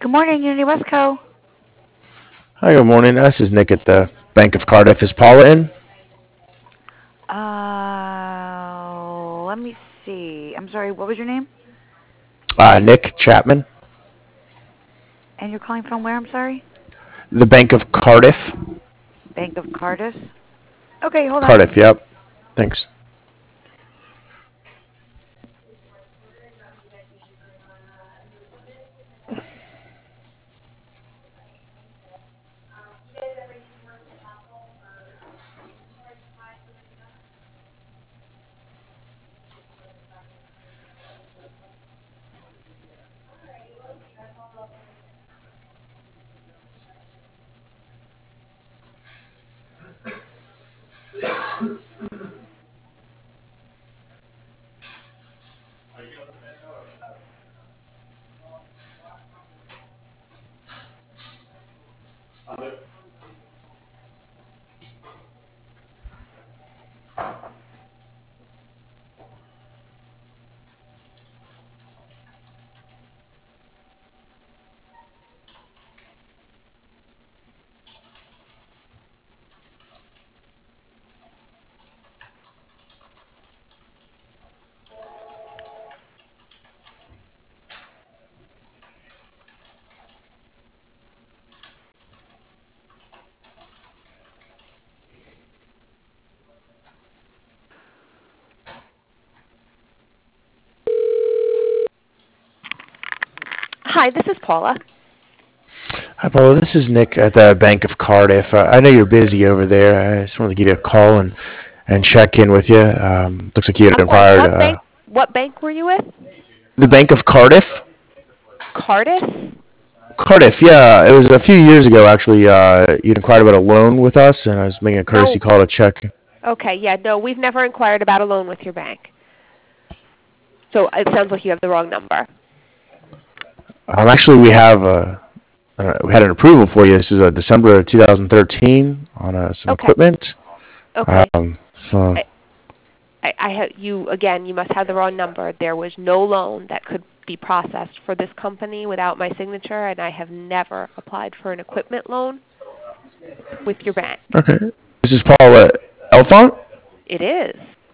Good morning, Unity Westco. Hi, good morning. This is Nick at the Bank of Cardiff. Is Paula in? Let me see. I'm sorry, what was your name? Nick Chapman. And you're calling from where, I'm sorry? The Bank of Cardiff. Bank of Cardiff. Okay, hold on. Cardiff, yep. Thanks. Hi, this is Paula. Hi, Paula. This is Nick at the Bank of Cardiff. I know you're busy over there. I just wanted to give you a call and check in with you. Looks like you had I'm sorry, inquired. what bank were you with? The Bank of Cardiff? Cardiff? Cardiff, yeah. It was a few years ago, actually. You'd inquired about a loan with us, and I was making a courtesy No. call to check. Okay, yeah, no, we've never inquired about a loan with your bank. So it sounds like you have the wrong number. Actually, we had an approval for you. This is December of 2013 on some Okay. equipment. Okay. So You must have the wrong number. There was no loan that could be processed for this company without my signature, and I have never applied for an equipment loan with your bank. okay, this is Paul Elfont. It is.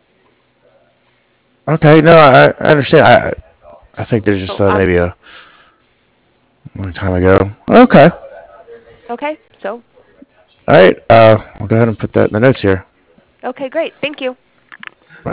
Okay, no, I understand. I think there's just So, maybe a long time ago. Okay, okay, so, all right. We'll go ahead and put that in the notes here. okay, great. Thank you.